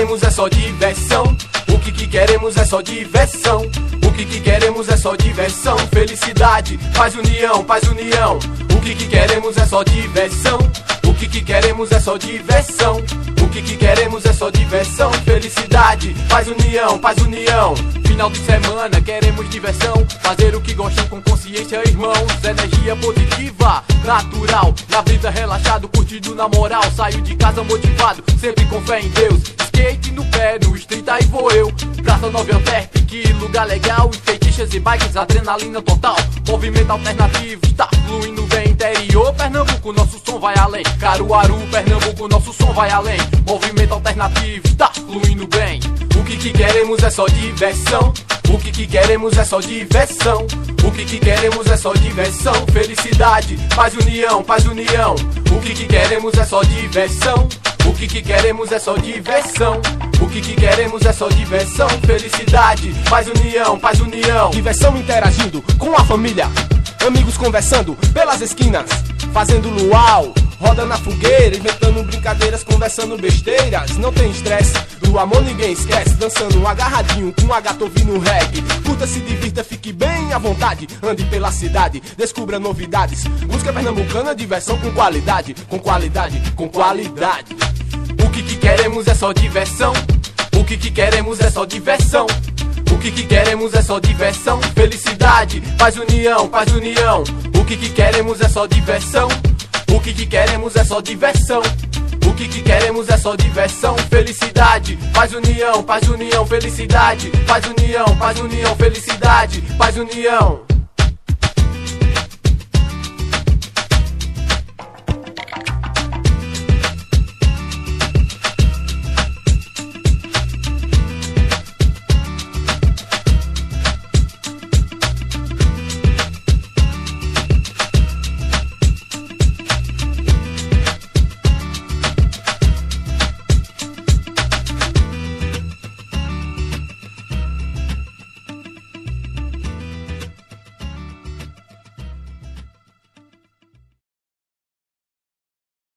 queremos é só diversão. O que queremos é só diversão. O que queremos é só diversão. Felicidade, paz, união, paz, união. O que queremos é só diversão. O que queremos é só diversão. O que queremos é só diversão. Felicidade, paz, união, paz, união. Final de semana queremos diversão. Fazer o que gostam com consciência, irmãos. Energia positiva, natural. Na brisa relaxado, curtido na moral. Saio de casa motivado, sempre com fé em Deus. Skate no pé, no street aí vou eu. Praça Nova Antwerp, que lugar legal. Skatistas e bikes, adrenalina total. Movimento alternativo, está fluindo bem. Interior, Pernambuco, nosso som vai além. Caruaru, Pernambuco, nosso som vai além. Movimento alternativo, está fluindo bem. O que queremos é só diversão. O que queremos é só diversão. O que queremos é só diversão. Felicidade, paz, união, paz, união. O que queremos é só diversão. O que queremos é só diversão. O que queremos é só diversão. Felicidade, paz, união, paz, união. Diversão interagindo com a família. Amigos conversando pelas esquinas, fazendo luau, roda na fogueira, inventando brincadeiras, conversando besteiras. Não tem estresse, do amor ninguém esquece. Dançando agarradinho com a gata ouvindo reggae. Curta, se divirta, fique bem à vontade. Ande pela cidade, descubra novidades. Música pernambucana, diversão com qualidade. Com qualidade, com qualidade. O que queremos é só diversão. O que queremos é só diversão. O que queremos é só diversão. Felicidade, paz, união, paz, união. O que queremos é só diversão. O que queremos é só diversão. O que queremos é só diversão. Felicidade, paz, união, paz, união. Felicidade, paz, união, felicidade, paz, união.